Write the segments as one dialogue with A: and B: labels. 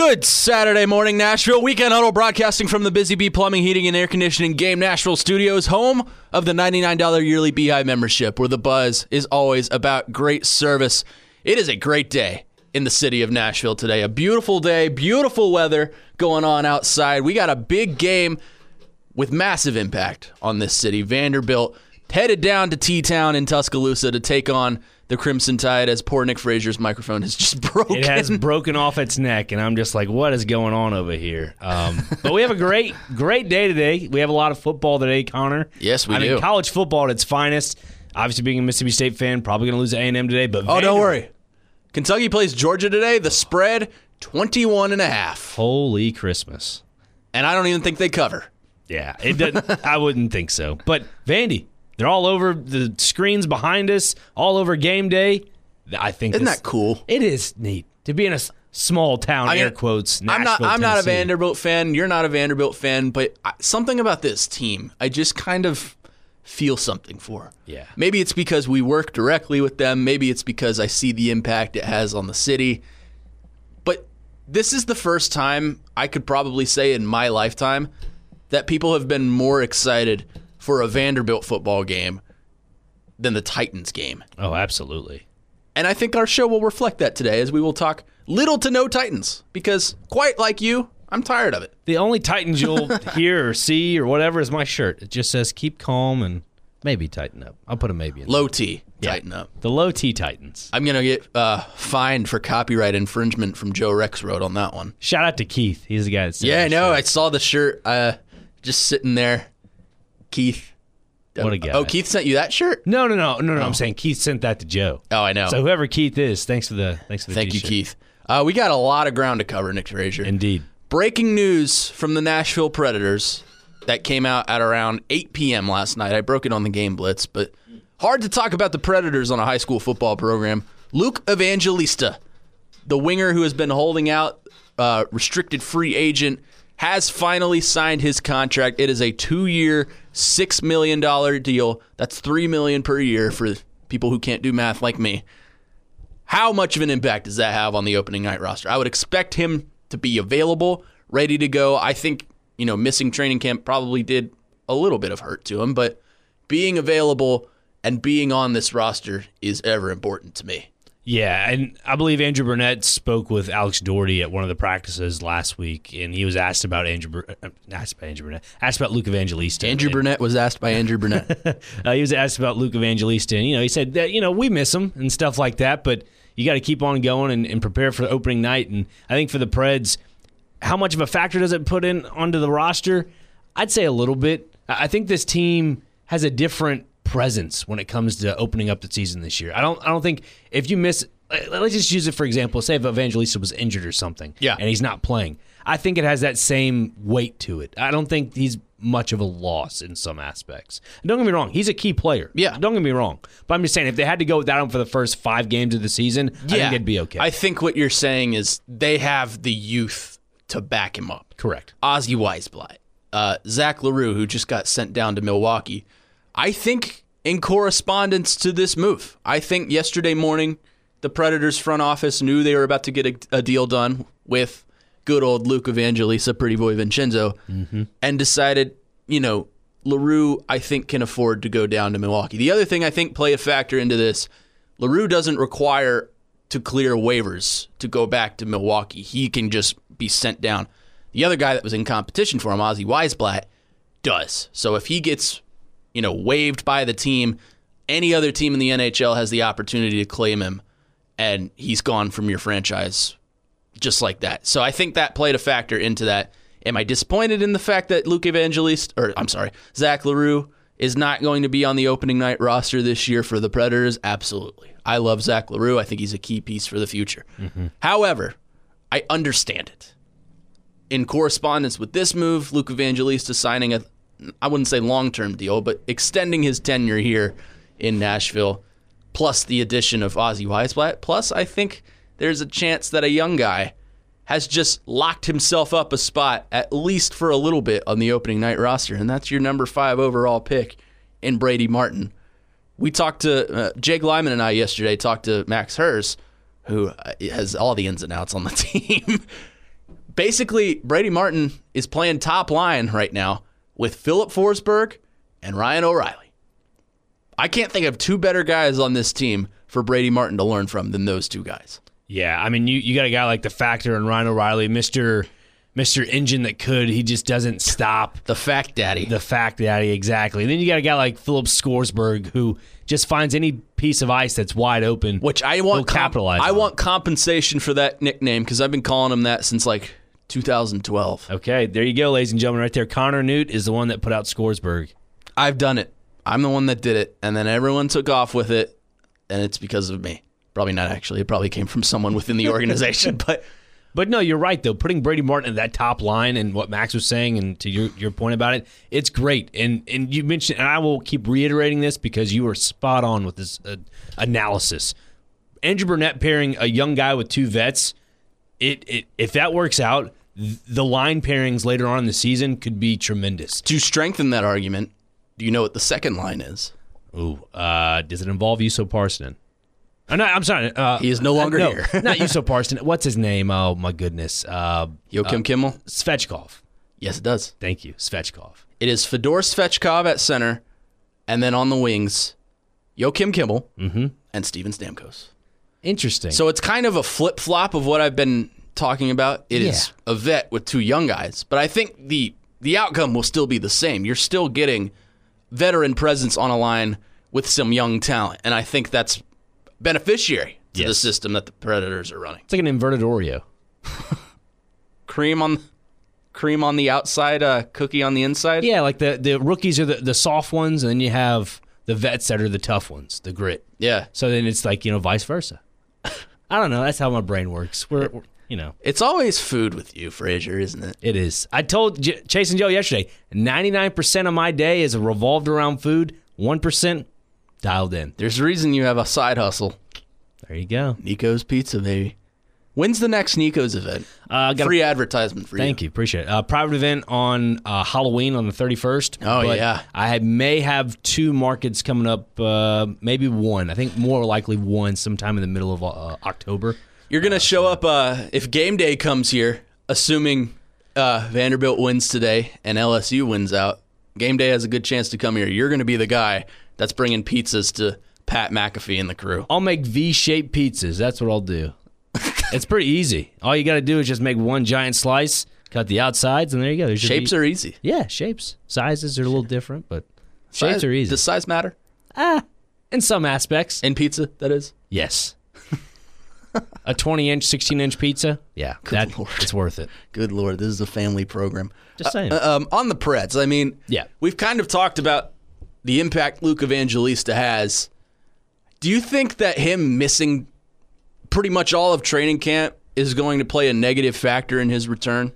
A: Good Saturday morning, Nashville. Weekend Huddle broadcasting from the Busy Bee Plumbing, Heating, and Air Conditioning Game Nashville Studios, home of the $99 yearly Beehive membership, where the buzz is always about great service. It is a great day in the city of Nashville today. A beautiful day, beautiful weather going on outside. We got a big game with massive impact on this city. Vanderbilt headed down to T-Town in Tuscaloosa to take on the Crimson Tide, as poor Nick Frazier's microphone has just broken.
B: It has broken off its neck, and I'm just like, what is going on over here? But we have a great day today. We have a lot of football today, Connor.
A: Yes, we do.
B: I mean, college football at its finest. Obviously, being a Mississippi State fan, probably going to lose to A&M today. But
A: don't worry. Kentucky plays Georgia today. The spread, 21.5.
B: Holy Christmas.
A: And I don't even think they cover.
B: Yeah, it doesn't. I wouldn't think so. But Vandy, they're all over the screens behind us, all over game day. I think
A: Isn't that cool?
B: It is neat to be in a small town, air quotes, Nashville,
A: I'm not a
B: Tennessee.
A: Vanderbilt fan. You're not a Vanderbilt fan. But something about this team, I just kind of feel something for.
B: Yeah.
A: Maybe it's because we work directly with them. Maybe it's because I see the impact it has on the city. But this is the first time I could probably say in my lifetime that people have been more excited for a Vanderbilt football game than the Titans game.
B: Oh, absolutely.
A: And I think our show will reflect that today, as we will talk little to no Titans, because quite like you, I'm tired of it.
B: The only Titans you'll hear or see or whatever is my shirt. It just says keep calm and maybe tighten up. I'll put a maybe in
A: Low T, tighten up.
B: The low T Titans.
A: I'm going to get fined for copyright infringement from Joe Rexroad on that one.
B: Shout out to Keith. He's the guy that said
A: Yeah, I
B: that
A: know.
B: shirt.
A: I saw the shirt just sitting there. Keith.
B: What a guy.
A: Oh, Keith sent you that shirt?
B: No. I'm saying Keith sent that to Joe.
A: Oh, I know.
B: So whoever Keith is, thanks for the
A: Thank you,
B: t-shirt.
A: Keith. We got a lot of ground to cover, Nick Frazier.
B: Indeed.
A: Breaking news from the Nashville Predators that came out at around 8 p.m. last night. I broke it on the Game Blitz, but hard to talk about the Predators on a high school football program. Luke Evangelista, the winger who has been holding out, restricted free agent, has finally signed his contract. It is a 2-year, $6 million deal. That's $3 million per year for people who can't do math like me. How much of an impact does that have on the opening night roster? I would expect him to be available, ready to go. I think, missing training camp probably did a little bit of hurt to him, but being available and being on this roster is ever important to me.
B: Yeah, and I believe Andrew Burnett spoke with Alex Doherty at one of the practices last week, and he was asked about asked about Luke Evangelista.
A: Andrew Burnett was asked by Andrew Burnett.
B: He was asked about Luke Evangelista, and he said that we miss him and stuff like that, but you got to keep on going and prepare for the opening night. And I think for the Preds, how much of a factor does it put in onto the roster? I'd say a little bit. I think this team has a different presence when it comes to opening up the season this year. I don't think if you miss, let's just use it for example. Say if Evangelista was injured or something, and he's not playing. I think it has that same weight to it. I don't think he's much of a loss in some aspects. And don't get me wrong, he's a key player.
A: Yeah,
B: don't get me wrong. But I'm just saying, if they had to go without him for the first 5 games of the season, I think they'd be okay.
A: I think what you're saying is they have the youth to back him up.
B: Correct.
A: Ozzy Weisblatt, Zach LaRue, who just got sent down to Milwaukee. I think in correspondence to this move, I think yesterday morning the Predators front office knew they were about to get a deal done with good old Luke Evangelista, Pretty Boy Vincenzo, and decided, LaRue, I think, can afford to go down to Milwaukee. The other thing I think play a factor into this, LaRue doesn't require to clear waivers to go back to Milwaukee. He can just be sent down. The other guy that was in competition for him, Ozzy Weisblatt, does. So if he gets waived by the team, any other team in the NHL has the opportunity to claim him, and he's gone from your franchise just like that. So I think that played a factor into that. Am I disappointed in the fact that Zach LaRue is not going to be on the opening night roster this year for the Predators? Absolutely. I love Zach LaRue. I think he's a key piece for the future. However, I understand it. In correspondence with this move, Luke Evangelista signing I wouldn't say long-term deal, but extending his tenure here in Nashville, plus the addition of Ozzy Weisblatt, plus I think there's a chance that a young guy has just locked himself up a spot, at least for a little bit, on the opening night roster, and that's your number 5 overall pick in Brady Martin. We talked to, Jake Lyman and I yesterday talked to Max Hers, who has all the ins and outs on the team. basically, Brady Martin is playing top line right now with Philip Forsberg and Ryan O'Reilly. I can't think of two better guys on this team for Brady Martin to learn from than those two guys.
B: Yeah, I mean, you got a guy like the Factor and Ryan O'Reilly, Mr. Engine that could. He just doesn't stop.
A: The Fact Daddy.
B: The Fact Daddy, exactly. And then you got a guy like Philip Forsberg who just finds any piece of ice that's wide open.
A: Which I want
B: capitalize on.
A: I want compensation for that nickname because I've been calling him that since like 2012.
B: Okay, there you go, ladies and gentlemen, right there. Connor Newt is the one that put out Forsberg.
A: I've done it. I'm the one that did it, and then everyone took off with it, and it's because of me. Probably not actually. It probably came from someone within the organization,
B: But no, you're right, though. Putting Brady Martin in that top line and what Max was saying and to your point about it, it's great. And you mentioned, and I will keep reiterating this because you were spot on with this analysis. Andrew Burnett pairing a young guy with two vets, if that works out, the line pairings later on in the season could be tremendous.
A: To strengthen that argument, do you know what the second line is?
B: Ooh, does it involve Juuso Parssinen? No, I'm sorry.
A: He is no longer here.
B: Not Juuso Parssinen. What's his name? Oh, my goodness.
A: Joachim Kimmel?
B: Svechkov.
A: Yes, it does.
B: Thank you, Svechkov.
A: It is Fedor Svechkov at center, and then on the wings, Joachim Kimmel and Steven Stamkos.
B: Interesting.
A: So it's kind of a flip-flop of what I've been talking about. It is a vet with two young guys, but I think the outcome will still be the same. You're still getting veteran presence on a line with some young talent, and I think that's beneficiary to the system that the Predators are running.
B: It's like an inverted Oreo.
A: Cream on the outside, cookie on the inside?
B: Yeah, like the rookies are the soft ones, and then you have the vets that are the tough ones, the grit.
A: Yeah.
B: So then it's like, vice versa. I don't know. That's how my brain works. We're
A: It's always food with you, Frazier, isn't it?
B: It is. I told Chase and Joe yesterday, 99% of my day is revolved around food, 1% dialed in.
A: There's a reason you have a side hustle.
B: There you go.
A: Nico's Pizza, baby. When's the next Nico's event? Free advertisement for you.
B: Thank you. Appreciate it. Private event on Halloween on the 31st.
A: Oh, yeah.
B: I may have two markets coming up, maybe one. I think more likely one sometime in the middle of October.
A: You're going to show up if game day comes here, assuming Vanderbilt wins today and LSU wins out. Game day has a good chance to come here. You're going to be the guy that's bringing pizzas to Pat McAfee and the crew.
B: I'll make V-shaped pizzas. That's what I'll do. It's pretty easy. All you got to do is just make one giant slice, cut the outsides, and there you go.
A: Shapes are easy.
B: Yeah, shapes. Sizes are a little different, but shapes are easy.
A: Does size matter?
B: In some aspects.
A: In pizza, that is?
B: Yes. A 20-inch, 16-inch pizza? Yeah, it's worth it.
A: Good Lord, this is a family program.
B: Just saying.
A: On the Preds, I mean, we've kind of talked about the impact Luke Evangelista has. Do you think that him missing pretty much all of training camp is going to play a negative factor in his return?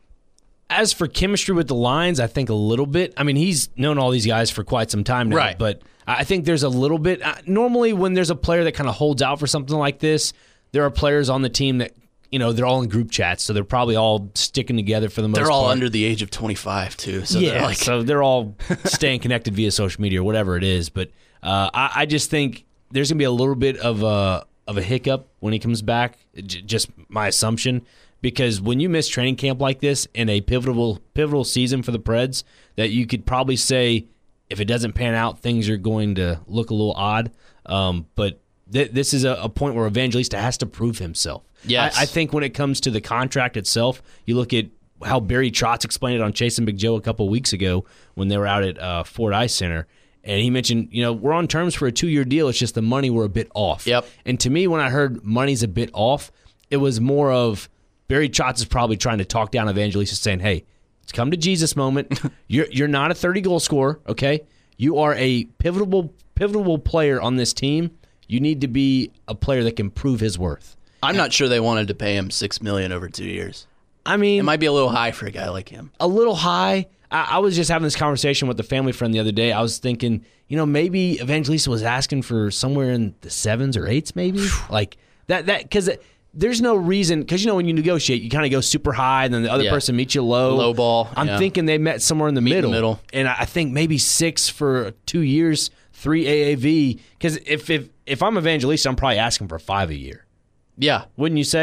B: As for chemistry with the lines, I think a little bit. I mean, he's known all these guys for quite some time now,
A: right.
B: But I think there's a little bit. Normally, when there's a player that kind of holds out for something like this, there are players on the team that, they're all in group chats, so they're probably all sticking together for the most part.
A: They're all under the age of 25, too. So
B: so they're all staying connected via social media or whatever it is. But I just think there's going to be a little bit of a hiccup when he comes back, just my assumption. Because when you miss training camp like this in a pivotal season for the Preds, that you could probably say, if it doesn't pan out, things are going to look a little odd. But this is a point where Evangelista has to prove himself.
A: Yes.
B: I think when it comes to the contract itself, you look at how Barry Trotz explained it on Chase and Big Joe a couple of weeks ago when they were out at Ford Ice Center. And he mentioned, we're on terms for a 2-year deal. It's just the money we're a bit off.
A: Yep.
B: And to me, when I heard money's a bit off, it was more of Barry Trotz is probably trying to talk down Evangelista, saying, hey, it's come to Jesus moment. You're not a 30-goal scorer, okay? You are a pivotal player on this team. You need to be a player that can prove his worth.
A: I'm not sure they wanted to pay him $6 million over 2 years.
B: I mean,
A: it might be a little high for a guy like him.
B: A little high. I was just having this conversation with a family friend the other day. I was thinking, maybe Evangelista was asking for somewhere in the 7s or 8s, maybe like that. Because there's no reason. Because when you negotiate, you kind of go super high, and then the other person meets you low
A: ball.
B: I'm thinking they met somewhere in the middle. And I think maybe 6 for 2 years, 3 AAV. Because if I'm Evangelista, I'm probably asking for 5 a year.
A: Yeah,
B: wouldn't you say?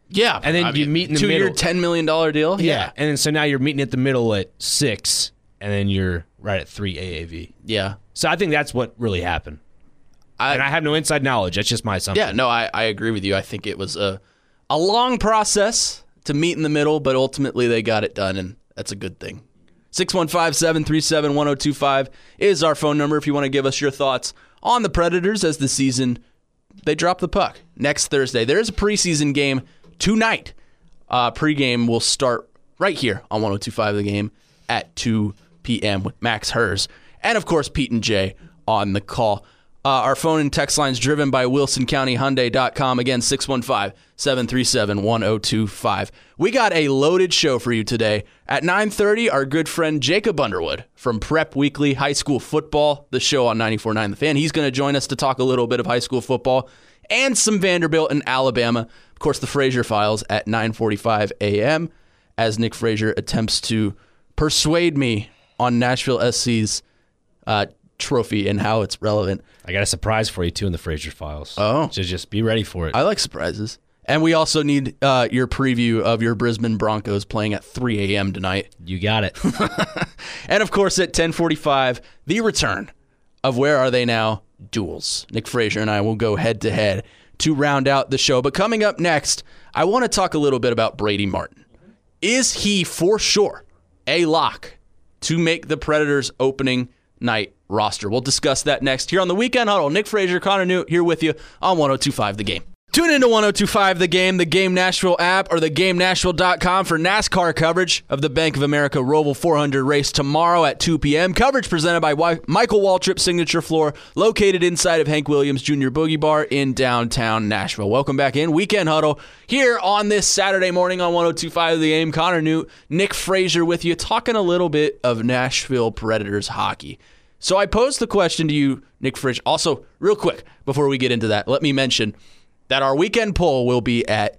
A: Yeah.
B: And then you meet in the middle.
A: 2-year, $10 million deal?
B: Yeah. And then so now you're meeting at the middle at 6, and then you're right at 3 AAV.
A: Yeah.
B: So I think that's what really happened. And I have no inside knowledge. That's just my assumption.
A: Yeah, no, I agree with you. I think it was a long process to meet in the middle, but ultimately they got it done, and that's a good thing. 615-737-1025 is our phone number if you want to give us your thoughts on the Predators as the season, they drop the puck next Thursday. There's a preseason game tonight. Pregame will start right here on 1025 The Game at 2 p.m. with Max Hers. And, of course, Pete and Jay on the call. Our phone and text lines driven by WilsonCountyHyundai.com. Again, 615-737-1025. We got a loaded show for you today. At 9:30, our good friend Jacob Underwood from Prep Weekly High School Football, the show on 94.9 The Fan. He's going to join us to talk a little bit of high school football and some Vanderbilt and Alabama. Of course, the Frazier Files at 9:45 a.m. as Nick Frazier attempts to persuade me on Nashville SC's trophy and how it's relevant.
B: I got a surprise for you, too, in the Frazier Files.
A: Oh.
B: So just be ready for it.
A: I like surprises. And we also need your preview of your Brisbane Broncos playing at 3 a.m. tonight.
B: You got it.
A: And, of course, at 10:45, the return of Where Are They Now? Duels. Nick Frazier and I will go head-to-head to round out the show. But coming up next, I want to talk a little bit about Brady Martin. Is he, for sure, a lock to make the Predators' opening night roster? We'll discuss that next here on the Weekend Huddle. Nick Frazier, Connor Newt here with you on 1025 The Game. Tune into 1025 The Game Nashville app, or theGameNashville.com for NASCAR coverage of the Bank of America Roval 400 race tomorrow at 2 p.m. Coverage presented by Michael Waltrip Signature Floor, located inside of Hank Williams Jr. Boogie Bar in downtown Nashville. Welcome back in. Weekend Huddle here on this Saturday morning on 1025 The Game. Connor Newt, Nick Frazier with you, talking a little bit of Nashville Predators hockey. So I posed the question to you, Nick Frazier. Also, real quick, before we get into that, let me mention that our weekend poll will be at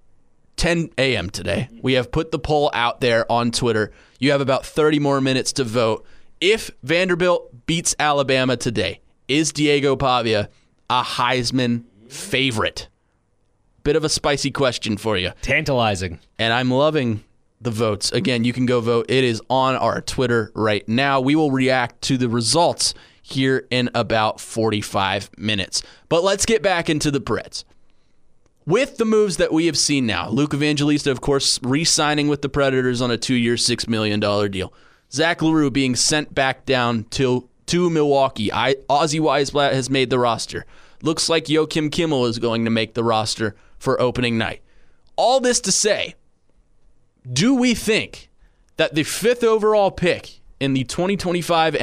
A: 10 a.m. today. We have put the poll out there on Twitter. You have about 30 more minutes to vote. If Vanderbilt beats Alabama today, is Diego Pavia a Heisman favorite? Bit of a spicy question for you.
B: Tantalizing.
A: And I'm loving the votes. Again, you can go vote. It is on our Twitter right now. We will react to the results here in about 45 minutes. But let's get back into the Preds. With the moves that we have seen now, Luke Evangelista, of course, re-signing with the Predators on a 2-year, $6 million deal. Zach LaRue being sent back down to Milwaukee. Ozzy Weisblatt has made the roster. Looks like Joakim Kimmel is going to make the roster for opening night. All this to say, do we think that the 5th overall pick in the 2025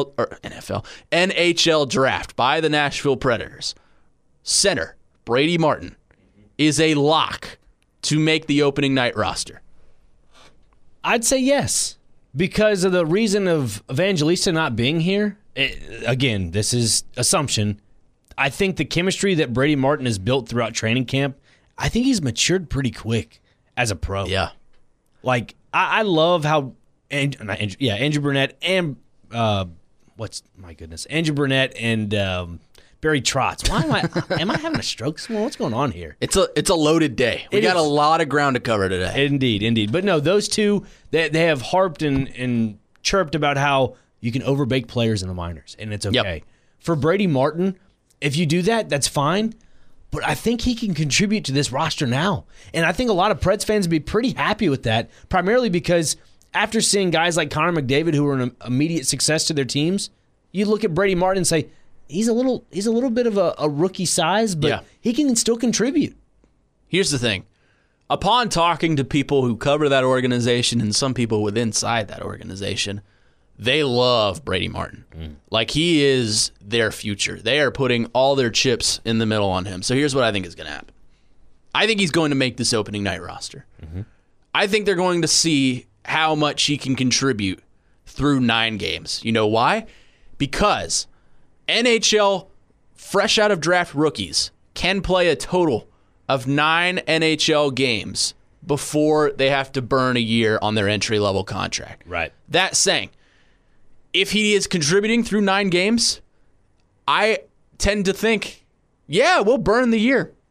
A: NHL draft by the Nashville Predators, center Brady Martin, is a lock to make the opening night roster?
B: I'd say yes, because of the reason of Evangelista not being here. Again, this is assumption. I think the chemistry that Brady Martin has built throughout training camp, I think he's matured pretty quick as a pro.
A: Yeah.
B: Like, I love how Andrew Burnett and Andrew Burnett and Barry Trotz. Why am I having a stroke? What's going on here?
A: It's a loaded day. We got a lot of ground to cover today.
B: Indeed. But no, those two, they have harped and chirped about how you can overbake players in the minors, and it's okay. Yep. For Brady Martin, if you do that, that's fine. But I think he can contribute to this roster now. And I think a lot of Preds fans would be pretty happy with that, primarily because after seeing guys like Connor McDavid who were an immediate success to their teams, you look at Brady Martin and say, he's a little bit of a rookie size, but he can still contribute. Here's
A: the thing. Upon talking to people who cover that organization and some people within inside that organization, they love Brady Martin. Like, he is their future. They are putting all their chips in the middle on him. So here's what I think is going to happen. I think he's going to make this opening night roster. Mm-hmm. I think they're going to see how much he can contribute through 9 games. You know why? Because NHL fresh out of draft rookies can play a total of 9 NHL games before they have to burn a year on their entry-level contract.
B: Right.
A: That saying, if he is contributing through 9 games, I tend to think, we'll burn the year.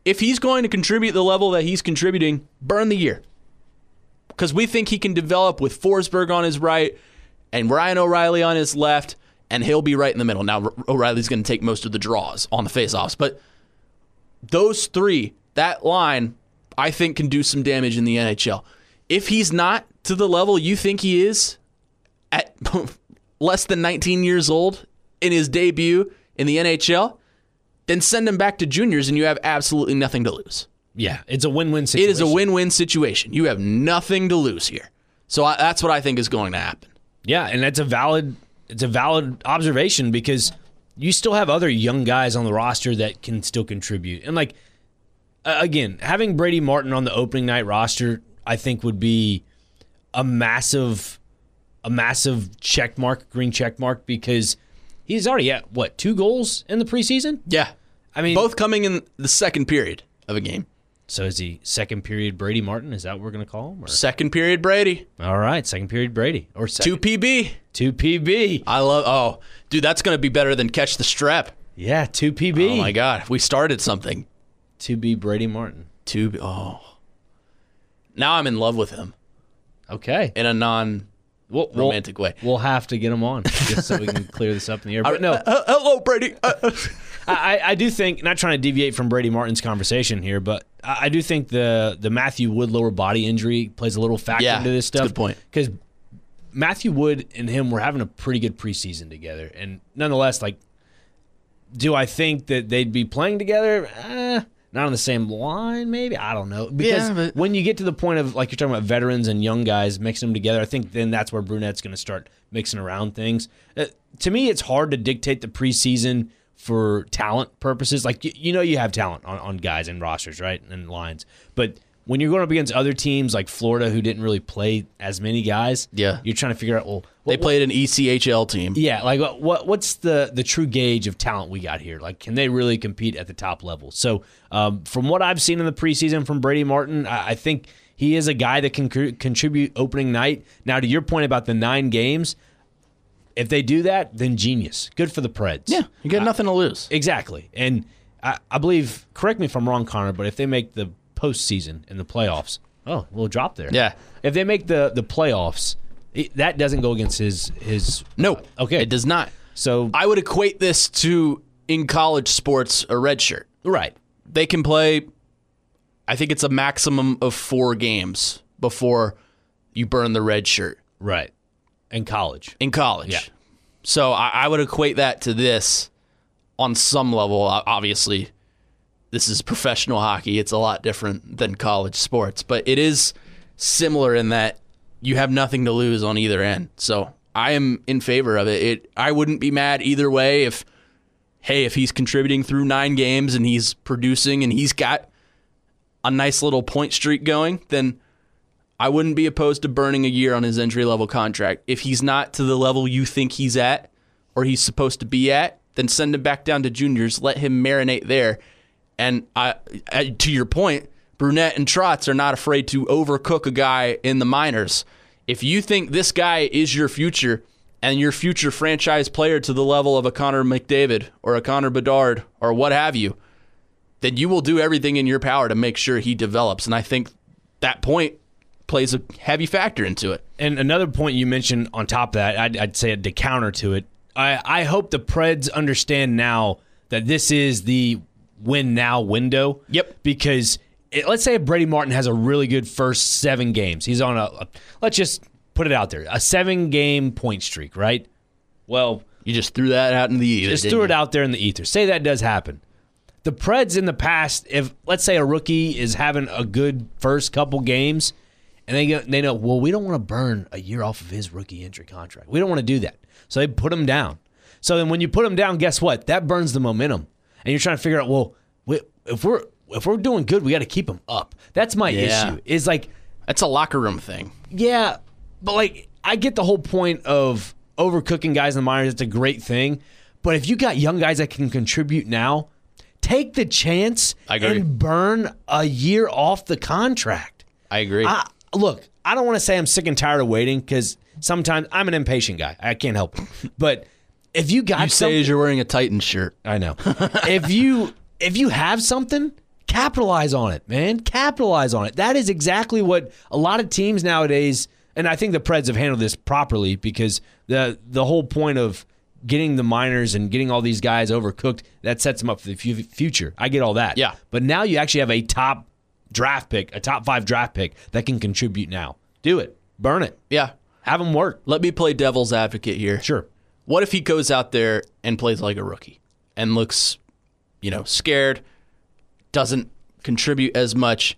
A: if he's going to contribute the level that he's contributing, burn the year. Because we think he can develop with Forsberg on his right and Ryan O'Reilly on his left, and he'll be right in the middle. Now, O'Reilly's going to take most of the draws on the faceoffs, but those three, that line, I think can do some damage in the NHL. If he's not to the level you think he is at less than 19 years old in his debut in the NHL, then send him back to juniors and you have absolutely nothing to lose.
B: Yeah, it's a win-win situation.
A: It is a win-win situation. You have nothing to lose here. So that's what I think is going to happen.
B: Yeah, and that's a valid observation because you still have other young guys on the roster that can still contribute. And like again, having Brady Martin on the opening night roster, I think would be a massive check mark, green check mark, because he's already at 2 goals in the preseason?
A: Yeah.
B: I mean,
A: both coming in the second period of a game.
B: So is he second period Brady Martin? Is that what we're going to call him? Or?
A: Second period Brady.
B: All right, second period Brady. Or
A: 2PB.
B: 2PB.
A: Dude, that's going to be better than catch the strep.
B: Yeah, 2PB.
A: Oh, my God. We started something.
B: 2B Brady Martin.
A: Now I'm in love with him.
B: Okay.
A: In a non-romantic way.
B: We'll have to get him on just so we can clear this up in the air. But no.
A: Hello, Brady.
B: I do think, not trying to deviate from Brady Martin's conversation here, but I do think the Matthew Wood lower body injury plays a little factor into this stuff.
A: That's a good point.
B: Because Matthew Wood and him were having a pretty good preseason together. And nonetheless, do I think that they'd be playing together? Not on the same line, maybe? I don't know. Because when you get to the point of, you're talking about veterans and young guys mixing them together, I think then that's where Brunette's going to start mixing around things. To me, it's hard to dictate the preseason for talent purposes. You have talent on guys and rosters, right, and lines. But when you're going up against other teams like Florida who didn't really play as many guys, you're trying to figure out,
A: they played an ECHL team.
B: Yeah, what's the true gauge of talent we got here? Can they really compete at the top level? So from what I've seen in the preseason from Brady Martin, I think he is a guy that can contribute opening night. Now, to your point about the 9 games, if they do that, then genius. Good for the Preds.
A: Yeah, you got nothing to lose.
B: Exactly. And I believe, correct me if I'm wrong, Connor, but if they make the postseason in the playoffs, we'll drop there.
A: Yeah.
B: If they make the playoffs, that doesn't go against his.
A: No.
B: Okay.
A: It does not.
B: So
A: I would equate this to, in college sports, a red shirt.
B: Right.
A: They can play, I think it's a maximum of 4 games before you burn the red shirt.
B: Right. In college.
A: Yeah. So I would equate that to this on some level. Obviously, this is professional hockey. It's a lot different than college sports, but it is similar in that you have nothing to lose on either end. So I am in favor of it. I wouldn't be mad either way if he's contributing through 9 games and he's producing and he's got a nice little point streak going, then I wouldn't be opposed to burning a year on his entry-level contract. If he's not to the level you think he's at or he's supposed to be at, then send him back down to juniors. Let him marinate there. And to your point, Brunette and Trotz are not afraid to overcook a guy in the minors. If you think this guy is your future and your future franchise player to the level of a Connor McDavid or a Connor Bedard or what have you, then you will do everything in your power to make sure he develops. And I think that point plays a heavy factor into it.
B: And another point you mentioned on top of that, I'd say to counter to it, I hope the Preds understand now that this is the win now window.
A: Yep.
B: Because let's say Brady Martin has a really good first 7 games. He's on let's just put it out there, a 7-game point streak, right? Well,
A: you just threw that out in the ether.
B: Just threw it out there in the ether. Say that does happen. The Preds in the past, if let's say a rookie is having a good first couple games, and they know, well, we don't want to burn a year off of his rookie entry contract. We don't want to do that. So they put him down. So then when you put him down, guess what? That burns the momentum. And you're trying to figure out, well, if we're doing good, we got to keep him up. That's my issue. Is
A: that's a locker room thing.
B: Yeah, but I get the whole point of overcooking guys in the minors. It's a great thing. But if you got young guys that can contribute now, take the chance and burn a year off the contract.
A: I agree.
B: Look, I don't want to say I'm sick and tired of waiting because sometimes I'm an impatient guy. I can't help it. But if you got
A: you say as you're wearing a Titans shirt.
B: I know. If you have something, capitalize on it, man. Capitalize on it. That is exactly what a lot of teams nowadays, and I think the Preds have handled this properly because the whole point of getting the minors and getting all these guys overcooked, that sets them up for the future. I get all that.
A: Yeah.
B: But now you actually have a top draft pick, a top 5 draft pick that can contribute now. Do it. Burn it.
A: Yeah.
B: Have them work.
A: Let me play devil's advocate here.
B: Sure.
A: What if he goes out there and plays like a rookie and looks, scared, doesn't contribute as much,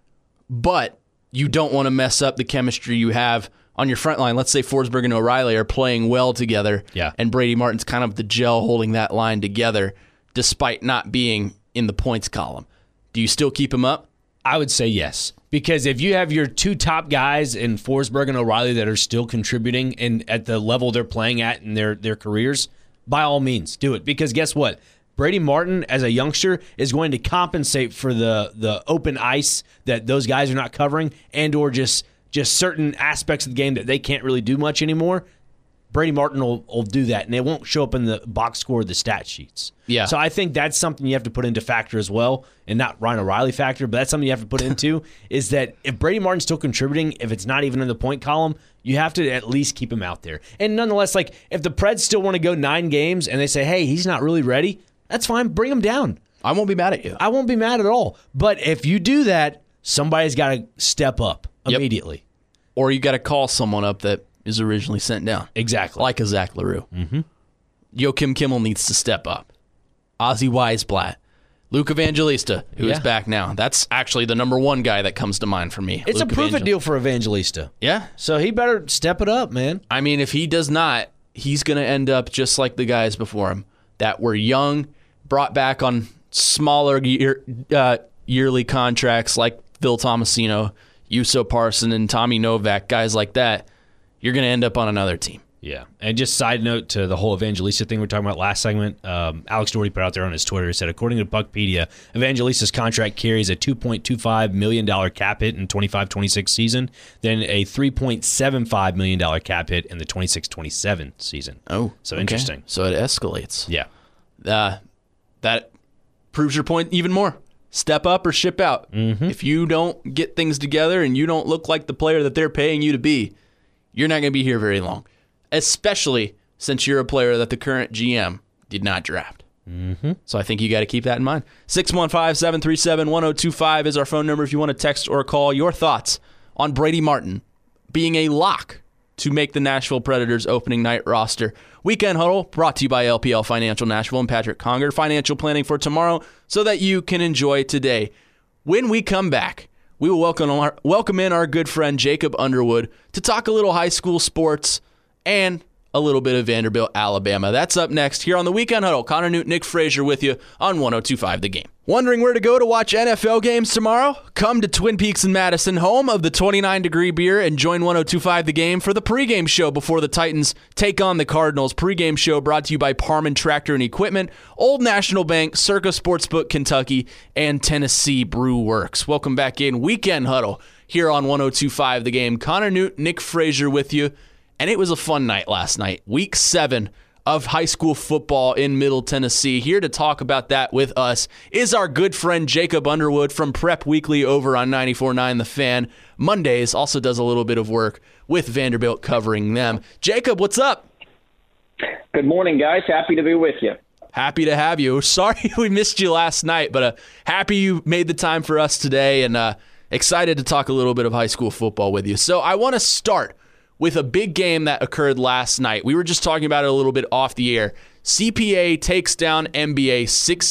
A: but you don't want to mess up the chemistry you have on your front line? Let's say Forsberg and O'Reilly are playing well together, and Brady Martin's kind of the gel holding that line together despite not being in the points column. Do you still keep him up?
B: I would say yes. Because if you have your 2 top guys in Forsberg and O'Reilly that are still contributing and at the level they're playing at in their careers, by all means, do it. Because guess what? Brady Martin, as a youngster, is going to compensate for the open ice that those guys are not covering and or just certain aspects of the game that they can't really do much anymore. Brady Martin will do that, and it won't show up in the box score of the stat sheets.
A: Yeah.
B: So I think that's something you have to put into factor as well, and not Ryan O'Reilly factor, but that's something you have to put into, is that if Brady Martin's still contributing, if it's not even in the point column, you have to at least keep him out there. And nonetheless, like if the Preds still want to go 9 games and they say, hey, he's not really ready, that's fine. Bring him down.
A: I won't be mad at you.
B: I won't be mad at all. But if you do that, somebody's got to step up immediately.
A: Or you got to call someone up that is originally sent down.
B: Exactly.
A: Like a Zach LaRue. Mm-hmm. Joakim Kimmel needs to step up. Ozzy Weisblatt. Luke Evangelista, who is back now. That's actually the number 1 guy that comes to mind for me.
B: It's
A: Luke
B: a prove-it deal for Evangelista.
A: Yeah.
B: So he better step it up, man.
A: I mean, if he does not, he's going to end up just like the guys before him that were young, brought back on smaller yearly contracts like Phil Tomasino, Juuso Parson, and Tommy Novak, guys like that. You're going to end up on another team.
B: Yeah. And just side note to the whole Evangelista thing we were talking about last segment, Alex Doherty put out there on his Twitter, he said, according to Buckpedia, Evangelista's contract carries a $2.25 million cap hit in 25-26 season, then a $3.75 million cap hit in the 26-27 season.
A: Oh,
B: so
A: okay.
B: Interesting.
A: So it escalates.
B: Yeah.
A: That proves your point even more. Step up or ship out. Mm-hmm. If you don't get things together and you don't look like the player that they're paying you to be, you're not going to be here very long, especially since you're a player that the current GM did not draft. Mm-hmm. So I think you got to keep that in mind. 615-737-1025 is our phone number if you want to text or call your thoughts on Brady Martin being a lock to make the Nashville Predators opening night roster. Weekend Huddle brought to you by LPL Financial Nashville and Patrick Conger. Financial planning for tomorrow so that you can enjoy today. When we come back, we will welcome in our good friend Jacob Underwood to talk a little high school sports and a little bit of Vanderbilt, Alabama. That's up next here on the Weekend Huddle. Connor Newton, Nick Frazier with you on 102.5 The Game. Wondering where to go to watch NFL games tomorrow? Come to Twin Peaks in Madison, home of the 29-degree beer, and join 102.5 The Game for the pregame show before the Titans take on the Cardinals. Pregame show brought to you by Parman Tractor and Equipment, Old National Bank, Circa Sportsbook Kentucky, and Tennessee Brew Works. Welcome back in Weekend Huddle here on 102.5 The Game. Connor Newton, Nick Frazier with you. And it was a fun night last night. Week 7 of high school football in Middle Tennessee. Here to talk about that with us is our good friend Jacob Underwood from Prep Weekly over on 94.9 The Fan. Mondays also does a little bit of work with Vanderbilt covering them. Jacob, what's up?
C: Good morning, guys. Happy to be with you.
A: Happy to have you. Sorry we missed you last night, but happy you made the time for us today and excited to talk a little bit of high school football with you. So I want to start with a big game that occurred last night. We were just talking about it a little bit off the air. CPA takes down MBA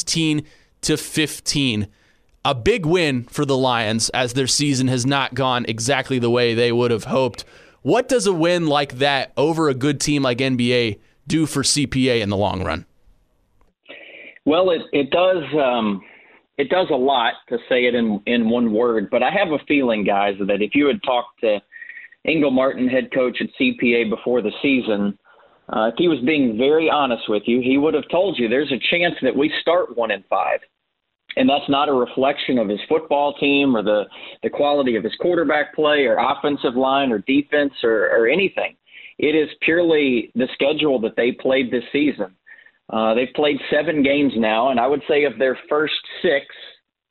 A: 16-15. A big win for the Lions as their season has not gone exactly the way they would have hoped. What does a win like that over a good team like NBA do for CPA in the long run?
C: Well, it does a lot, to say it in one word. But I have a feeling, guys, that if you had talked to Engel Martin, head coach at CPA before the season, if he was being very honest with you, he would have told you there's a chance that we start 1-5. And that's not a reflection of his football team or the quality of his quarterback play or offensive line or defense or anything. It is purely the schedule that they played this season. They've played 7 games now, and I would say of their first 6,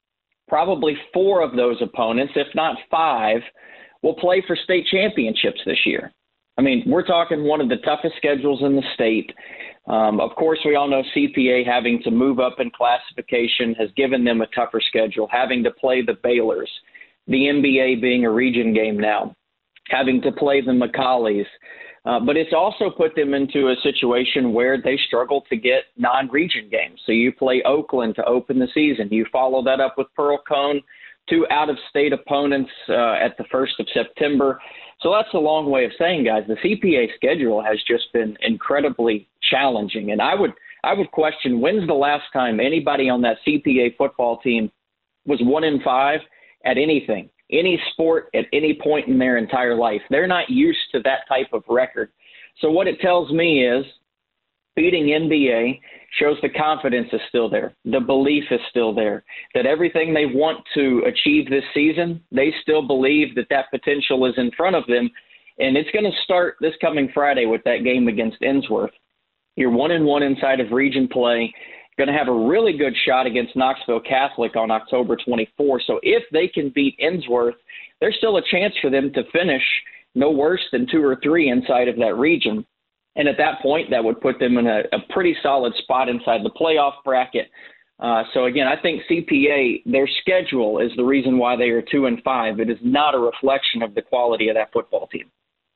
C: probably 4 of those opponents, if not 5, will play for state championships this year. I mean, we're talking one of the toughest schedules in the state. Of course, we all know CPA having to move up in classification has given them a tougher schedule, having to play the Baylors, the NBA being a region game now, having to play the McCallies. But it's also put them into a situation where they struggle to get non-region games. So you play Oakland to open the season. You follow that up with Pearl Cone, 2 out-of-state opponents at the 1st of September. So that's a long way of saying, guys, the CPA schedule has just been incredibly challenging. And I would question, when's the last time anybody on that CPA football team was 1-5 at anything, any sport at any point in their entire life? They're not used to that type of record. So what it tells me is beating NBA shows the confidence is still there. The belief is still there that everything they want to achieve this season, they still believe that that potential is in front of them. And it's going to start this coming Friday with that game against Ensworth. You're 1-1 inside of region play, going to have a really good shot against Knoxville Catholic on October 24. So if they can beat Ensworth, there's still a chance for them to finish no worse than 2 or 3 inside of that region. And at that point, that would put them in a pretty solid spot inside the playoff bracket. So, again, I think CPA, their schedule is the reason why they are 2-5. It is not a reflection of the quality of that football team.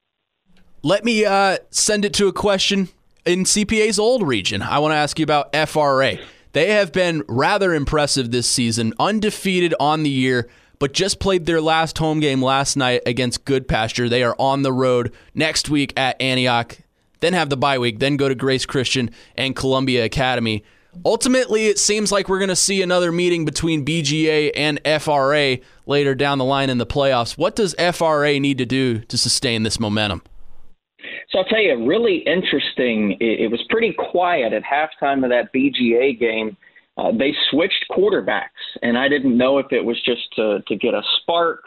A: Let me send it to a question in CPA's old region. I want to ask you about FRA. They have been rather impressive this season, undefeated on the year, but just played their last home game last night against Goodpasture. They are on the road next week at Antioch, then have the bye week, then go to Grace Christian and Columbia Academy. Ultimately, it seems like we're going to see another meeting between BGA and FRA later down the line in the playoffs. What does FRA need to do to sustain this momentum?
C: So I'll tell you, really interesting. It was pretty quiet at halftime of that BGA game. They switched quarterbacks, and I didn't know if it was just to get a spark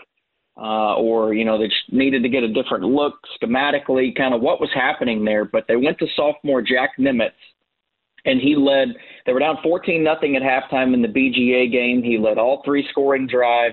C: or, you know, they just needed to get a different look schematically, kind of what was happening there. But they went to sophomore Jack Nimitz, and he led. They were down 14-0 at halftime in the BGA game. He led all 3 scoring drives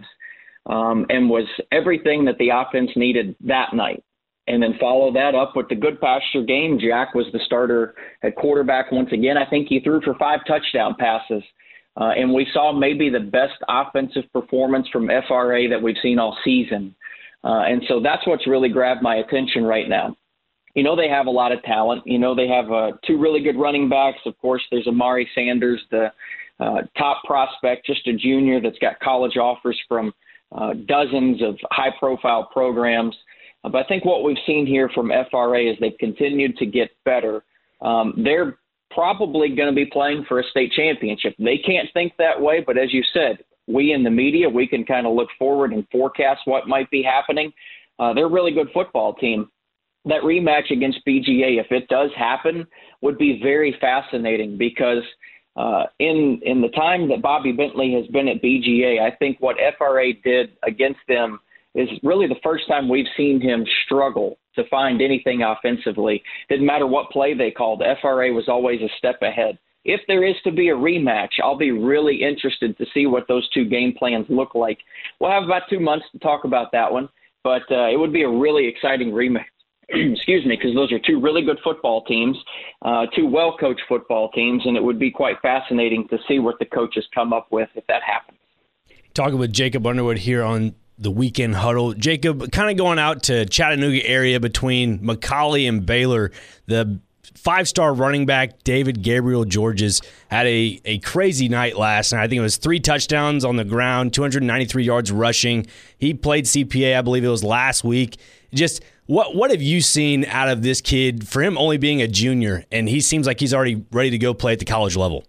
C: and was everything that the offense needed that night. And then follow that up with the Goodpasture game. Jack was the starter at quarterback once again. I think he threw for 5 touchdown passes. And we saw maybe the best offensive performance from FRA that we've seen all season. And so that's what's really grabbed my attention right now. You know, they have a lot of talent. You know, they have 2 really good running backs. Of course, there's Amari Sanders, the top prospect, just a junior that's got college offers from dozens of high-profile programs. But I think what we've seen here from FRA is they've continued to get better. They're probably going to be playing for a state championship. They can't think that way, but as you said, we in the media, we can kind of look forward and forecast what might be happening. They're a really good football team. That rematch against BGA, if it does happen, would be very fascinating because in the time that Bobby Bentley has been at BGA, I think what FRA did against them is really the first time we've seen him struggle to find anything offensively. Didn't matter what play they called. FRA was always a step ahead. If there is to be a rematch, I'll be really interested to see what those 2 game plans look like. We'll have about 2 months to talk about that one, but it would be a really exciting rematch. Excuse me, because those are 2 really good football teams, 2 well-coached football teams, and it would be quite fascinating to see what the coaches come up with if that happens.
B: Talking with Jacob Underwood here on the Weekend Huddle. Jacob, kind of going out to Chattanooga area between McCallie and Baylor, the 5-star running back David Gabriel Georges had a crazy night last night. I think it was 3 touchdowns on the ground, 293 yards rushing. He played CPA, I believe it was last week. Just what have you seen out of this kid for him only being a junior, and he seems like he's already ready to go play at the college level?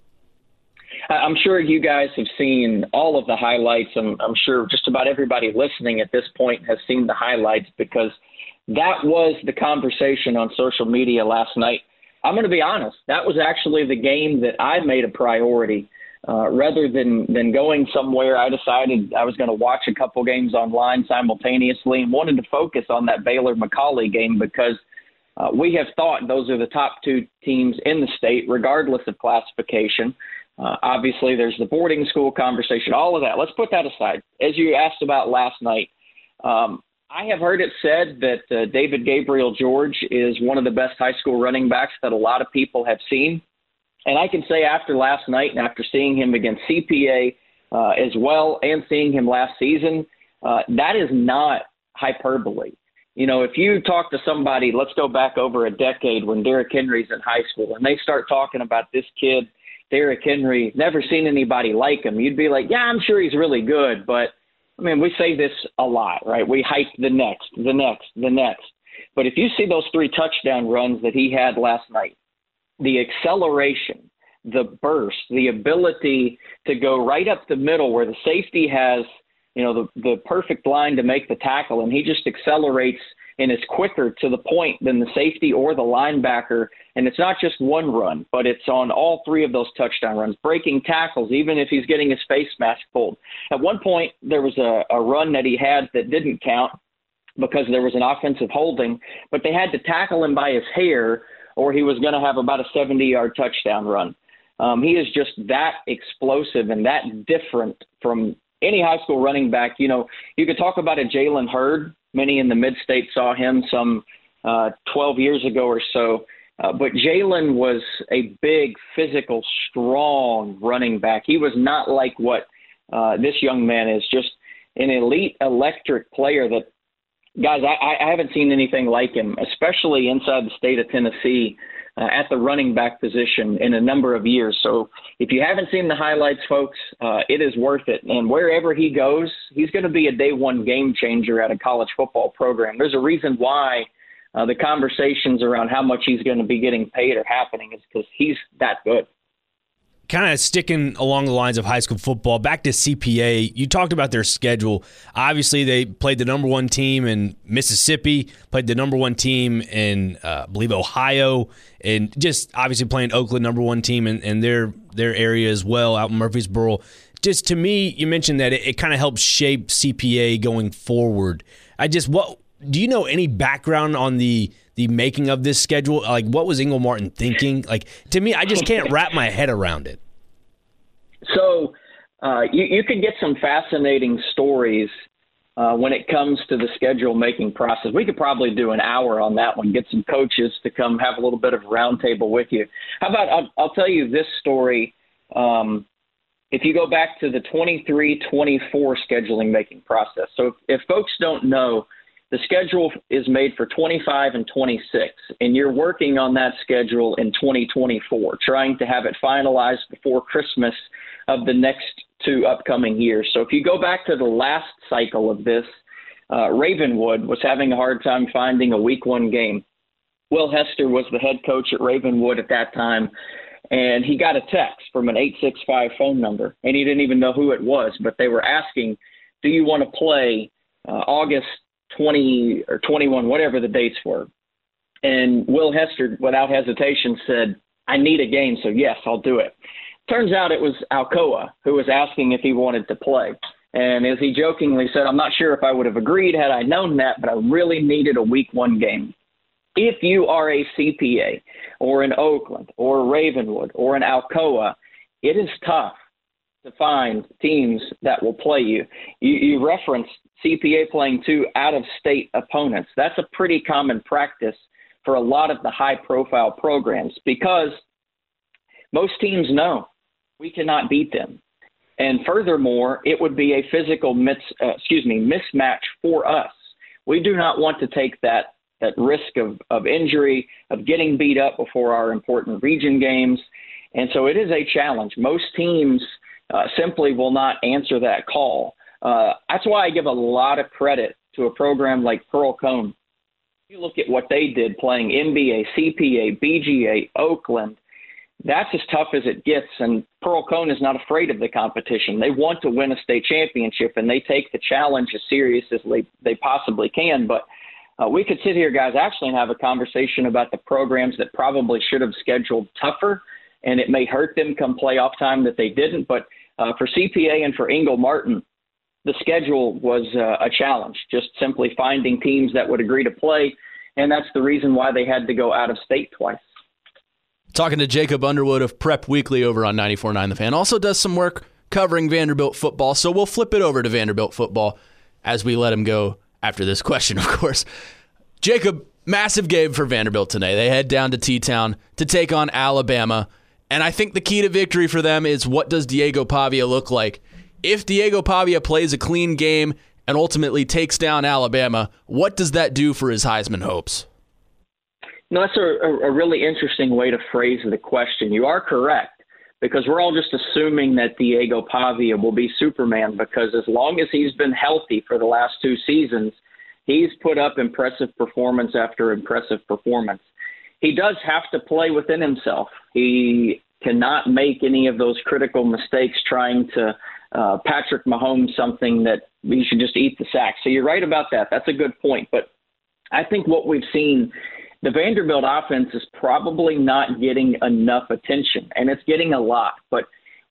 C: I'm sure you guys have seen all of the highlights. I'm sure just about everybody listening at this point has seen the highlights because that was the conversation on social media last night. I'm going to be honest. That was actually the game that I made a priority. Rather than going somewhere, I decided I was going to watch a couple games online simultaneously and wanted to focus on that Baylor-McCallie game because we have thought those are the top 2 teams in the state, regardless of classification. Obviously, there's the boarding school conversation, all of that. Let's put that aside. As you asked about last night, I have heard it said that David Gabriel George is one of the best high school running backs that a lot of people have seen. And I can say after last night and after seeing him against CPA as well and seeing him last season, that is not hyperbole. If you talk to somebody, let's go back over a decade when Derrick Henry's in high school, and they start talking about this kid, Derrick Henry, never seen anybody like him, you'd be like, yeah, I'm sure he's really good. But, we say this a lot, right? We hype the next. But if you see those 3 touchdown runs that he had last night, the acceleration, the burst, the ability to go right up the middle where the safety has, the perfect line to make the tackle, and he just accelerates and is quicker to the point than the safety or the linebacker. And it's not just one run, but it's on all 3 of those touchdown runs, breaking tackles, even if he's getting his face mask pulled. At one point, there was a run that he had that didn't count because there was an offensive holding, but they had to tackle him by his hair or he was going to have about a 70-yard touchdown run. He is just that explosive and that different from any high school running back. You could talk about a Jalen Hurd. Many in the mid-state saw him some 12 years ago or so. But Jalen was a big, physical, strong running back. He was not like what this young man is, just an elite, electric player that, guys, I haven't seen anything like him, especially inside the state of Tennessee at the running back position in a number of years. So if you haven't seen the highlights, folks, it is worth it. And wherever he goes, he's going to be a day one game changer at a college football program. There's a reason why the conversations around how much he's going to be getting paid are happening is because he's that good.
B: Kind of sticking along the lines of high school football, back to CPA, you talked about their schedule. Obviously, they played the number 1 team in Mississippi, played the number 1 team in, I believe, Ohio, and just obviously playing Oakland, number 1 team in their area as well, out in Murfreesboro. Just to me, you mentioned that it kind of helps shape CPA going forward. Do you know any background on the making of this schedule? Like, what was Ingle Martin thinking? Like, to me, I just can't wrap my head around it.
C: So you could get some fascinating stories when it comes to the schedule making process. We could probably do an hour on that one, get some coaches to come have a little bit of a roundtable with you. How about I'll tell you this story. If you go back to the 23-24 scheduling making process. So if folks don't know, the schedule is made for 25 and 26, and you're working on that schedule in 2024, trying to have it finalized before Christmas of the next 2 upcoming years. So if you go back to the last cycle of this, Ravenwood was having a hard time finding a week 1 game. Will Hester was the head coach at Ravenwood at that time, and he got a text from an 865 phone number, and he didn't even know who it was, but they were asking, do you want to play August 20 or 21, whatever the dates were? And Will Hester, without hesitation, said, I need a game, so yes, I'll do it. Turns out it was Alcoa who was asking if he wanted to play. And as he jokingly said, I'm not sure if I would have agreed had I known that, but I really needed a week 1 game. If you are a CPA or an Oakland or Ravenwood or an Alcoa, it is tough to find teams that will play you. You referenced CPA playing 2 out-of-state opponents. That's a pretty common practice for a lot of the high-profile programs because most teams know we cannot beat them. And furthermore, it would be a physical mismatch for us. We do not want to take that risk of injury, of getting beat up before our important region games. And so it is a challenge. Most teams simply will not answer that call. That's why I give a lot of credit to a program like Pearl Cone. You look at what they did playing NBA, CPA, BGA, Oakland. That's as tough as it gets, and Pearl Cone is not afraid of the competition. They want to win a state championship, and they take the challenge as serious as they possibly can. But we could sit here, guys, actually and have a conversation about the programs that probably should have scheduled tougher, and it may hurt them come playoff time that they didn't. But for CPA and for Ingle Martin, the schedule was a challenge, just simply finding teams that would agree to play, and that's the reason why they had to go out of state twice.
A: Talking to Jacob Underwood of Prep Weekly over on 94.9 The Fan. Also does some work covering Vanderbilt football, so we'll flip it over to Vanderbilt football as we let him go after this question, of course. Jacob, massive game for Vanderbilt today. They head down to T-Town to take on Alabama, and I think the key to victory for them is, what does Diego Pavia look like? If Diego Pavia plays a clean game and ultimately takes down Alabama, what does that do for his Heisman hopes?
C: No, that's a really interesting way to phrase the question. You are correct, because we're all just assuming that Diego Pavia will be Superman, because as long as he's been healthy for the last 2 seasons, he's put up impressive performance after impressive performance. He does have to play within himself. He cannot make any of those critical mistakes trying to Patrick Mahomes something that you should just eat the sack. So you're right about that. That's a good point. But I think what we've seen, the Vanderbilt offense is probably not getting enough attention, and it's getting a lot. But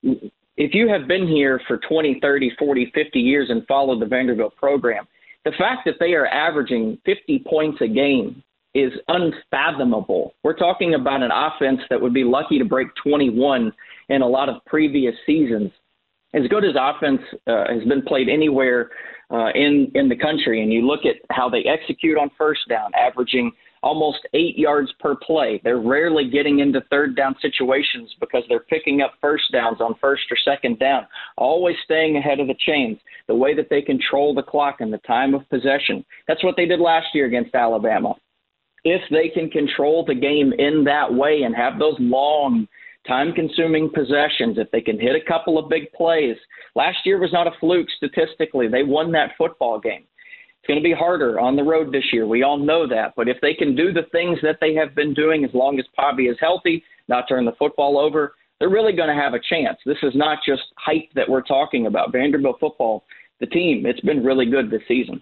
C: if you have been here for 20, 30, 40, 50 years and followed the Vanderbilt program, the fact that they are averaging 50 points a game is unfathomable. We're talking about an offense that would be lucky to break 21 in a lot of previous seasons. As good as offense has been played anywhere in the country, and you look at how they execute on first down, averaging almost 8 yards per play. They're rarely getting into third down situations because they're picking up first downs on first or second down, always staying ahead of the chains, the way that they control the clock and the time of possession. That's what they did last year against Alabama. If they can control the game in that way and have those long, time-consuming possessions, if they can hit a couple of big plays. Last year was not a fluke statistically. They won that football game. It's going to be harder on the road this year. We all know that. But if they can do the things that they have been doing, as long as Pavia is healthy, not turn the football over, they're really going to have a chance. This is not just hype that we're talking about. Vanderbilt football, the team, it's been really good this season.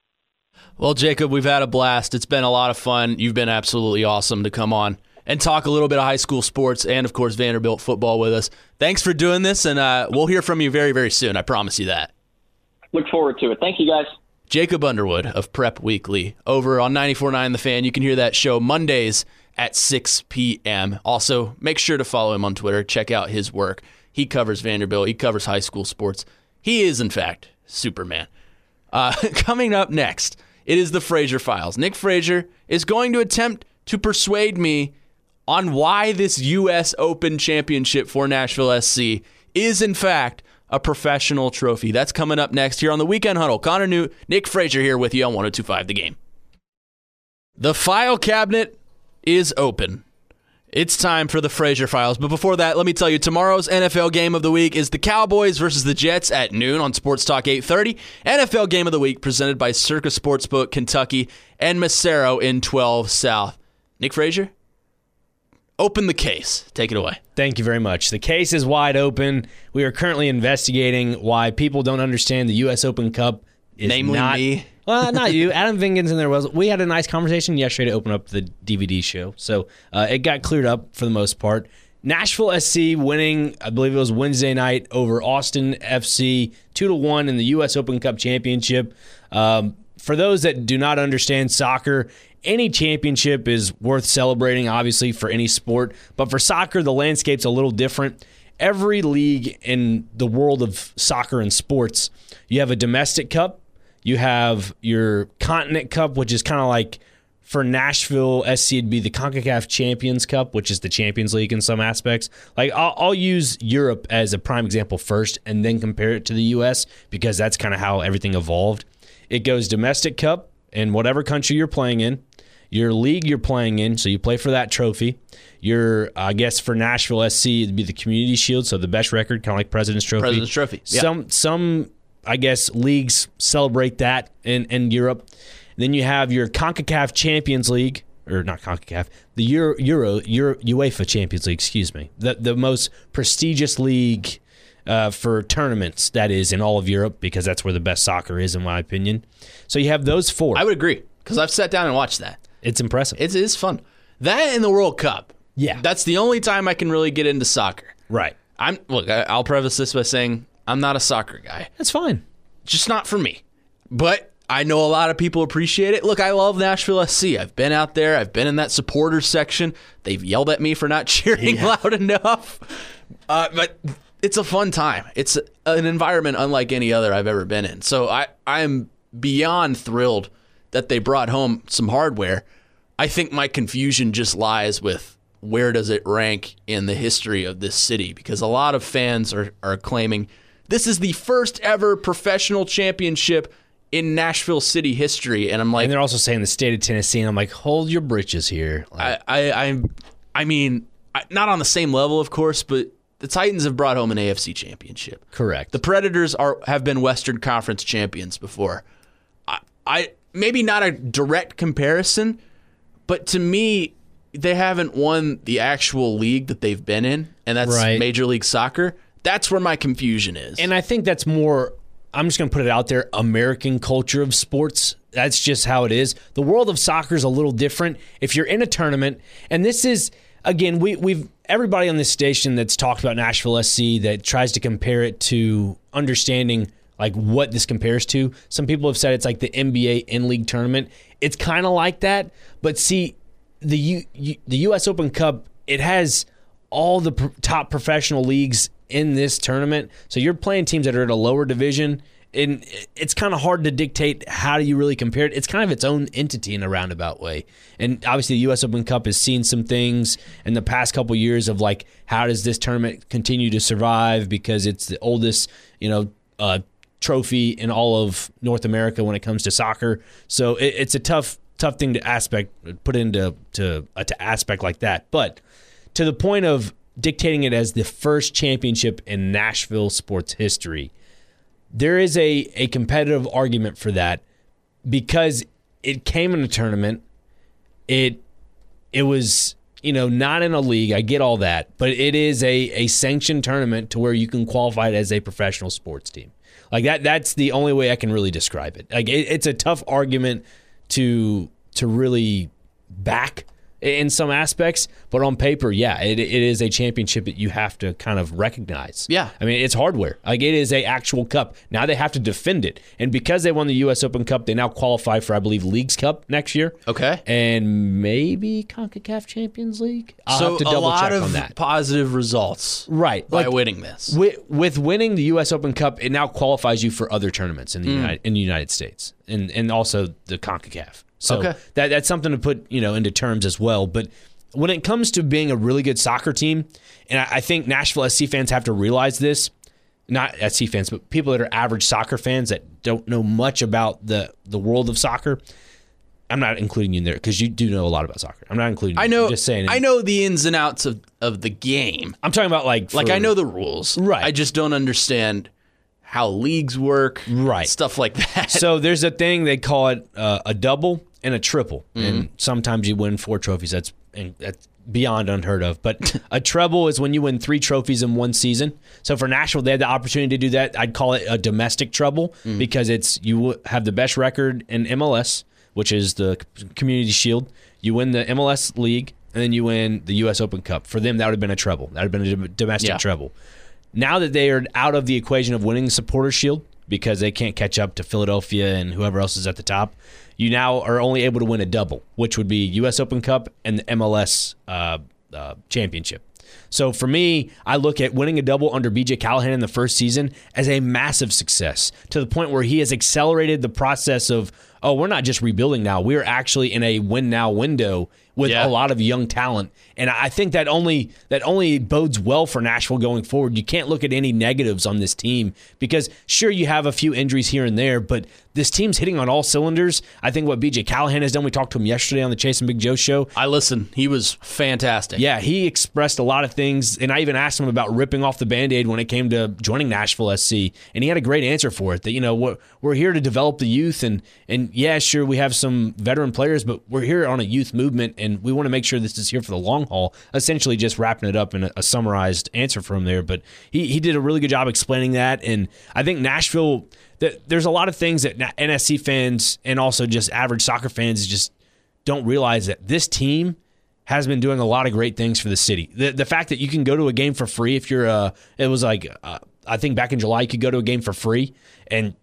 A: Well, Jacob, we've had a blast. It's been a lot of fun. You've been absolutely awesome to come on and talk a little bit of high school sports and, of course, Vanderbilt football with us. Thanks for doing this, and we'll hear from you very, very soon. I promise you that.
C: Look forward to it. Thank you, guys.
A: Jacob Underwood of Prep Weekly over on 94.9 The Fan. You can hear that show Mondays at 6 p.m. Also, make sure to follow him on Twitter. Check out his work. He covers Vanderbilt. He covers high school sports. He is, in fact, Superman. Coming up next, it is the Frazier Files. Nick Frazier is going to attempt to persuade me on why this U.S. Open Championship for Nashville SC is, in fact, a professional trophy. That's coming up next here on the Weekend Huddle. Connor Newt, Nick Frazier here with you on 102.5 The Game. The file cabinet is open. It's time for the Frazier Files. But before that, let me tell you, tomorrow's NFL Game of the Week is the Cowboys versus the Jets at noon on Sports Talk 830. NFL Game of the Week presented by Circa Sportsbook, Kentucky, and Massaro in 12 South. Nick Frazier, open the case. Take it away.
B: Thank you very much. The case is wide open. We are currently investigating why people don't understand the U.S. Open Cup is
A: namely
B: not,
A: me.
B: Well, not you. Adam Vingens and there was. We had a nice conversation yesterday to open up the DVD show, so it got cleared up for the most part. Nashville SC winning, I believe it was Wednesday night, over Austin FC 2-1 in the U.S. Open Cup Championship. For those that do not understand soccer, any championship is worth celebrating, obviously, for any sport. But for soccer, the landscape's a little different. Every league in the world of soccer and sports, you have a domestic cup. You have your Continent Cup, which is kind of like, for Nashville SC, it'd be the CONCACAF Champions Cup, which is the Champions League in some aspects. Like I'll use Europe as a prime example first and then compare it to the U.S. because that's kind of how everything evolved. It goes domestic cup in whatever country you're playing in, your league you're playing in, so you play for that trophy. I guess for Nashville SC, it'd be the Community Shield, so the best record, kind of like President's Trophy.
A: President's Trophy. Yeah.
B: Some I guess leagues celebrate that in Europe. Then you have your CONCACAF Champions League, or not CONCACAF, the UEFA Champions League, excuse me, the most prestigious league for tournaments, that is, in all of Europe, because that's where the best soccer is, in my opinion. So you have those four.
A: I would agree, because I've sat down and watched that.
B: It's impressive.
A: It is fun. That and the World Cup.
B: Yeah.
A: That's the only time I can really get into soccer.
B: Right.
A: I'll preface this by saying I'm not a soccer guy.
B: That's fine.
A: Just not for me. But I know a lot of people appreciate it. Look, I love Nashville SC. I've been out there. I've been in that supporters section. They've yelled at me for not cheering loud enough. But it's a fun time. It's an environment unlike any other I've ever been in. So I'm beyond thrilled that they brought home some hardware. I think my confusion just lies with where does it rank in the history of this city? Because a lot of fans are claiming this is the first ever professional championship in Nashville city history. And I'm like...
B: And they're also saying the state of Tennessee, and I'm like, hold your britches here. Like,
A: I mean, not on the same level, of course, but the Titans have brought home an AFC championship.
B: Correct.
A: The Predators have been Western Conference champions before. I maybe not a direct comparison, but to me, they haven't won the actual league that they've been in, and that's Major League Soccer. That's where my confusion is.
B: And I think that's more, I'm just going to put it out there, American culture of sports. That's just how it is. The world of soccer is a little different. If you're in a tournament, and this is, again, we've everybody on this station that's talked about Nashville SC that tries to compare it to understanding like what this compares to. Some people have said it's like the NBA in-league tournament. It's kind of like that, but see, the U.S. Open Cup, it has all the top professional leagues in this tournament. So you're playing teams that are at a lower division, and it's kind of hard to dictate how do you really compare it. It's kind of its own entity in a roundabout way. And obviously the U.S. Open Cup has seen some things in the past couple years of like, how does this tournament continue to survive because it's the oldest, trophy in all of North America when it comes to soccer. So it's a tough thing to put into aspect like that. But to the point of dictating it as the first championship in Nashville sports history, there is a competitive argument for that because it came in a tournament. It was, not in a league. I get all that, but it is a sanctioned tournament to where you can qualify it as a professional sports team. Like that's the only way I can really describe it. Like it's a tough argument to really back in some aspects, but on paper, yeah, it is a championship that you have to kind of recognize.
A: Yeah.
B: I mean, it's hardware. Like, it is a actual cup. Now they have to defend it. And because they won the U.S. Open Cup, they now qualify for, I believe, Leagues Cup next year.
A: Okay.
B: And maybe CONCACAF Champions League? I'll have to double check on that.
A: Positive results.
B: Right.
A: By winning this.
B: With winning the U.S. Open Cup, it now qualifies you for other tournaments in the United States and also the CONCACAF. So that's something to put into terms as well. But when it comes to being a really good soccer team, and I think Nashville SC fans have to realize this, not SC fans, but people that are average soccer fans that don't know much about the world of soccer. I'm not including you in there because you do know a lot about soccer. I'm not including you. I'm just saying.
A: I know the ins and outs of the game.
B: I'm talking about like
A: I know the rules.
B: Right.
A: I just don't understand how leagues work.
B: Right.
A: Stuff like that.
B: So there's a thing, they call it a double and a triple. And sometimes you win 4 trophies. That's beyond unheard of. But a treble is when you win 3 trophies in one season. So for Nashville, they had the opportunity to do that. I'd call it a domestic treble because you have the best record in MLS, which is the Community Shield. You win the MLS League, and then you win the U.S. Open Cup. For them, that would have been a treble. That would have been a domestic treble. Now that they are out of the equation of winning the Supporters Shield because they can't catch up to Philadelphia and whoever else is at the top, you now are only able to win a double, which would be U.S. Open Cup and the MLS championship. So for me, I look at winning a double under B.J. Callahan in the first season as a massive success to the point where he has accelerated the process of, we're not just rebuilding now. We're actually in a win-now window with a lot of young talent. And I think that only bodes well for Nashville going forward. You can't look at any negatives on this team because, sure, you have a few injuries here and there, but this team's hitting on all cylinders. I think what B.J. Callahan has done, we talked to him yesterday on the Chase and Big Joe show.
A: I listened. He was fantastic.
B: Yeah, he expressed a lot of things, and I even asked him about ripping off the Band-Aid when it came to joining Nashville SC, and he had a great answer for it, that, we're here to develop the youth, and yeah, sure, we have some veteran players, but we're here on a youth movement, and we want to make sure this is here for the long haul, essentially just wrapping it up in a summarized answer from there. But he did a really good job explaining that, and I think Nashville, there's a lot of things that NSC fans and also just average soccer fans just don't realize that this team has been doing a lot of great things for the city. The fact that you can go to a game for free if you're I think back in July you could go to a game for free, and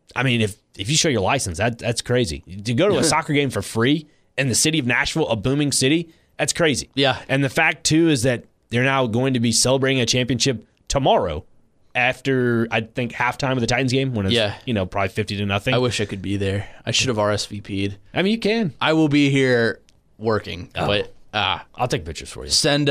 B: I mean, if you show your license, that's crazy. To go to a soccer game for free in the city of Nashville, a booming city, that's crazy.
A: Yeah.
B: And the fact, too, is that they're now going to be celebrating a championship tomorrow after, I think, halftime of the Titans game when it's, probably 50-0.
A: I wish I could be there. I should have RSVP'd.
B: I mean, you can.
A: I will be here working, but
B: I'll take pictures for you.
A: Send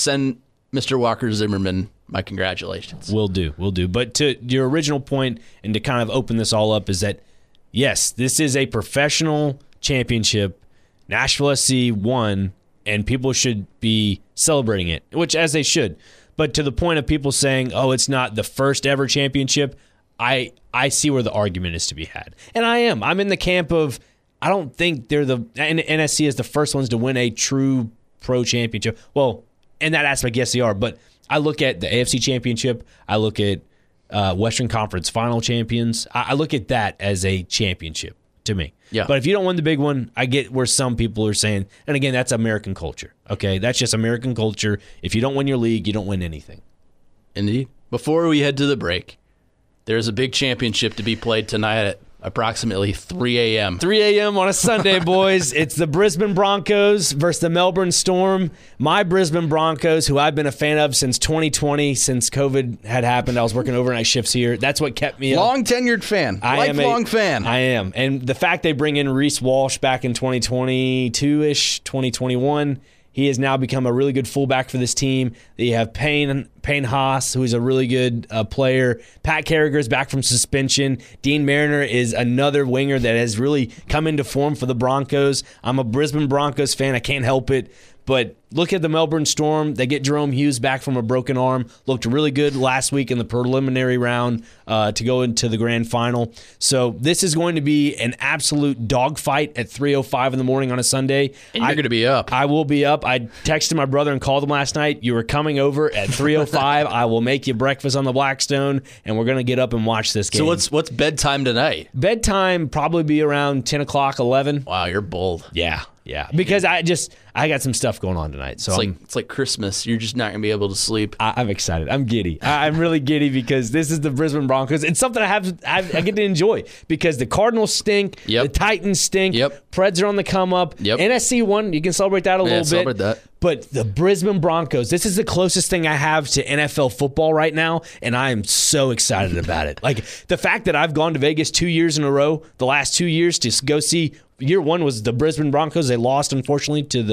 A: Mr. Walker Zimmerman my congratulations.
B: Will do. But to your original point, and to kind of open this all up, is that, yes, this is a professional championship. Nashville SC won, and people should be celebrating it, which as they should. But to the point of people saying, oh, it's not the first ever championship, I see where the argument is to be had. And I'm in the camp of, I don't think they're NSC is the first ones to win a true pro championship. Well, in that aspect, yes, they are. But I look at the AFC championship. I look at Western Conference final champions. I look at that as a championship to me.
A: Yeah.
B: But if you don't win the big one, I get where some people are saying, and again, that's American culture. Okay, that's just American culture. If you don't win your league, you don't win anything.
A: Indeed. Before we head to the break, there's a big championship to be played tonight at approximately 3 a.m.
B: 3 a.m. on a Sunday, boys. It's the Brisbane Broncos versus the Melbourne Storm. My Brisbane Broncos, who I've been a fan of since 2020, since COVID had happened. I was working overnight shifts here. That's what kept me up.
A: Long-tenured fan. Lifelong fan.
B: I am. And the fact they bring in Reese Walsh back in 2022-ish, 2021, he has now become a really good fullback for this team. You have Payne Haas, who is a really good player. Pat Carragher is back from suspension. Dean Mariner is another winger that has really come into form for the Broncos. I'm a Brisbane Broncos fan. I can't help it. But look at the Melbourne Storm. They get Jerome Hughes back from a broken arm. Looked really good last week in the preliminary round to go into the grand final. So this is going to be an absolute dogfight at 3:05 in the morning on a Sunday.
A: And you're going to be up.
B: I will be up. I texted my brother and called him last night. You were coming over at 3:05. I will make you breakfast on the Blackstone, and we're going to get up and watch this game.
A: So what's bedtime tonight?
B: Bedtime probably be around 10 o'clock, 11.
A: Wow, you're bold.
B: Yeah. Because I got some stuff going on tonight. So
A: it's like Christmas. You're just not going to be able to sleep.
B: I'm excited. I'm giddy. I'm really giddy because this is the Brisbane Broncos. It's something I get to enjoy because the Cardinals stink.
A: Yep.
B: The Titans stink.
A: Yep.
B: Preds are on the come up.
A: Yep.
B: NSC won. You can celebrate that a little bit.
A: Celebrate that.
B: But the Brisbane Broncos, this is the closest thing I have to NFL football right now, and I am so excited about it. Like the fact that I've gone to Vegas 2 years in a row, the last 2 years, to go see. Year one was the Brisbane Broncos. They lost, unfortunately, to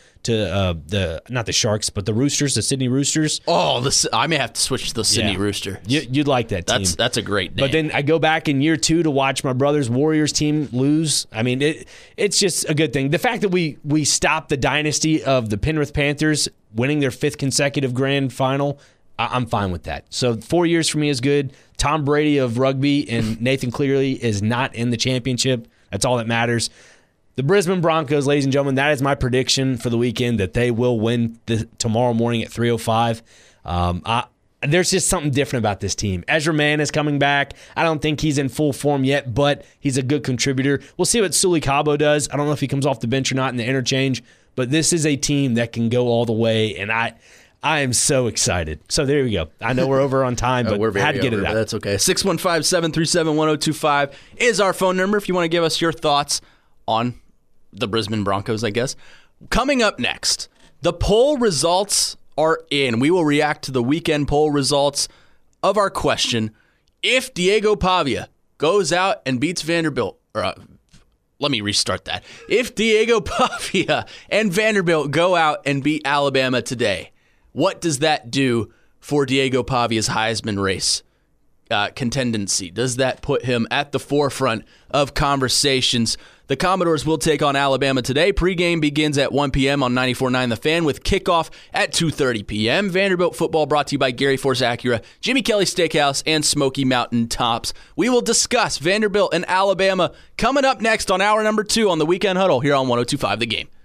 B: the not the Sharks, but the Roosters, the Sydney Roosters.
A: Oh, I may have to switch to the Sydney Rooster.
B: You'd like that team.
A: That's a great name.
B: But then I go back in year two to watch my brother's Warriors team lose. I mean, it's just a good thing. The fact that we stopped the dynasty of the Penrith Panthers winning their 5th consecutive grand final, I'm fine with that. So 4 years for me is good. Tom Brady of rugby and Nathan Cleary is not in the championship. That's all that matters. The Brisbane Broncos, ladies and gentlemen, that is my prediction for the weekend, that they will win tomorrow morning at 3:05. There's just something different about this team. Ezra Mann is coming back. I don't think he's in full form yet, but he's a good contributor. We'll see what Sully Cabo does. I don't know if he comes off the bench or not in the interchange, but this is a team that can go all the way, and I am so excited. So there we go. I know we're over on time, but
A: we're
B: had to get it out.
A: That's okay. 615-737-1025 is our phone number if you want to give us your thoughts on the Brisbane Broncos, I guess. Coming up next, the poll results are in. We will react to the weekend poll results of our question. If Diego Pavia goes out and beats Vanderbilt, let me restart that. If Diego Pavia and Vanderbilt go out and beat Alabama today, what does that do for Diego Pavia's Heisman race contendency? Does that put him at the forefront of conversations? The Commodores will take on Alabama today. Pregame begins at 1 p.m. on 94.9 The Fan with kickoff at 2:30 p.m. Vanderbilt football brought to you by Gary Force Acura, Jimmy Kelly Steakhouse, and Smoky Mountain Tops. We will discuss Vanderbilt and Alabama coming up next on hour number 2 on the Weekend Huddle here on 102.5 The Game.